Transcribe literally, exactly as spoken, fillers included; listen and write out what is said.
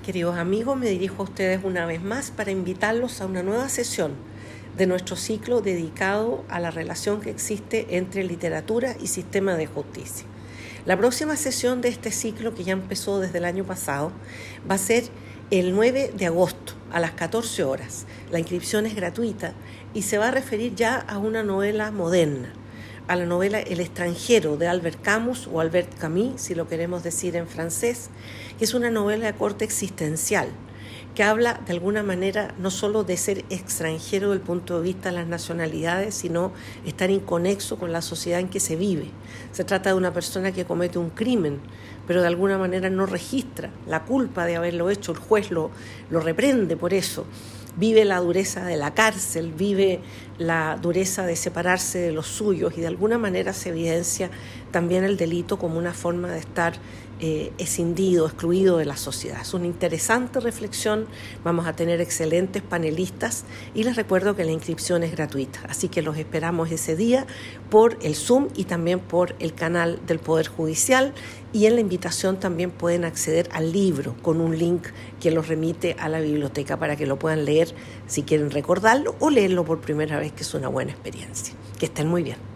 queridos amigos, me dirijo a ustedes una vez más para invitarlos a una nueva sesión de nuestro ciclo dedicado a la relación que existe entre literatura y sistema de justicia. La próxima sesión de este ciclo, que ya empezó desde el año pasado, va a ser el nueve de agosto a las catorce horas. La inscripción es gratuita y se va a referir ya a una novela moderna, a la novela El extranjero de Albert Camus o Albert Camus, si lo queremos decir en francés, que es una novela de corte existencial, que habla de alguna manera no solo de ser extranjero desde el punto de vista de las nacionalidades, sino estar inconexo con la sociedad en que se vive. Se trata de una persona que comete un crimen, pero de alguna manera no registra la culpa de haberlo hecho, el juez lo, lo reprende por eso. Vive la dureza de la cárcel, vive la dureza de separarse de los suyos y de alguna manera se evidencia también el delito como una forma de estar eh, escindido, excluido de la sociedad. Es una interesante reflexión, vamos a tener excelentes panelistas y les recuerdo que la inscripción es gratuita, así que los esperamos ese día por el Zoom y también por el canal del Poder Judicial, y en la invitación también pueden acceder al libro con un link que los remite a la biblioteca para que lo puedan leer si quieren recordarlo o leerlo por primera vez, que es una buena experiencia. Que estén muy bien.